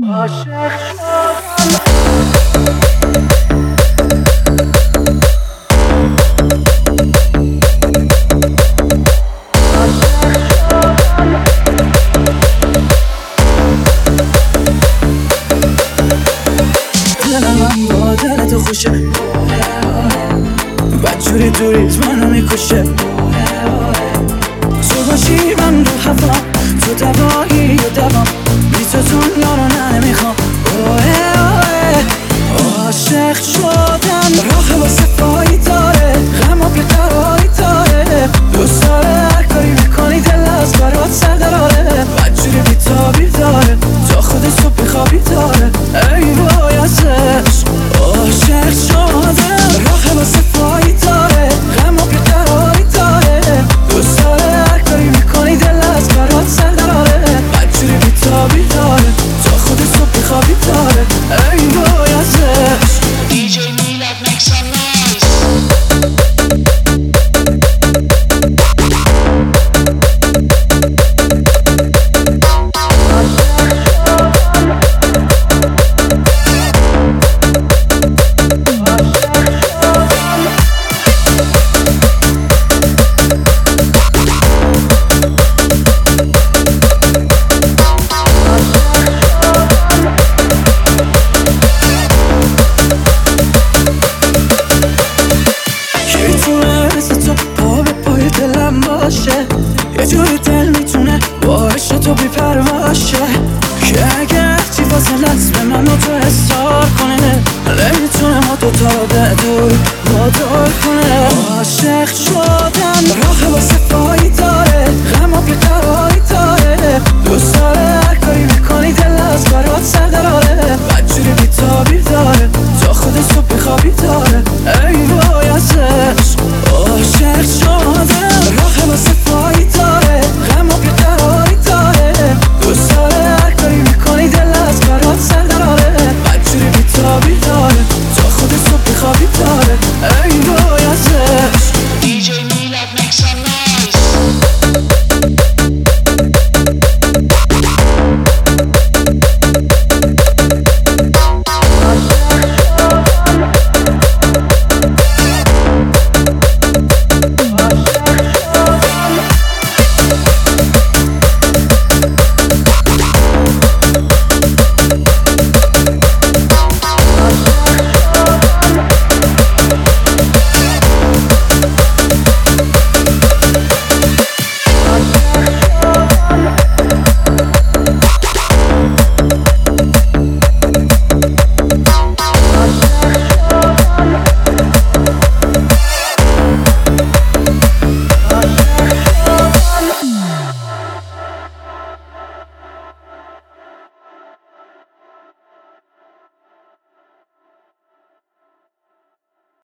عاشق شدم با دل تو خوشه بدجوری دوریت منو میکشه تو باشی من رو هوا تو دوایی و دوام بی تو دنیا رو نمیخوام عاشق شدم راه واسه پایی داره غم و بیقراری داره دوست داره هر کاری میکنی دل از برات سر داره بدجوری بیتابی داره تا خود صبح بخوابی داره ای بایستش عاشق شدم راه واسه پایی داره غم و بیقراری داره دوست داره هر کاری میکنی دل از برات سر داره بدجوری بیتابی داره تا خود صبح بخوابی داره ای بایستش DJ Milad make some noise. یه جوری دل میتونه با عشق تو بی‌پرواشه که اگه چی فاصلت به من و تو حسار کنه نمیتونه ما دوتا رو به دور وادار کنه عاشق شدم راه واسه پایی داره غم و بیقراری داره دوست داره هر کاری میکنی دل از برات سر داره بدجوری بیتابی داره تا خود صبح بخوابی داره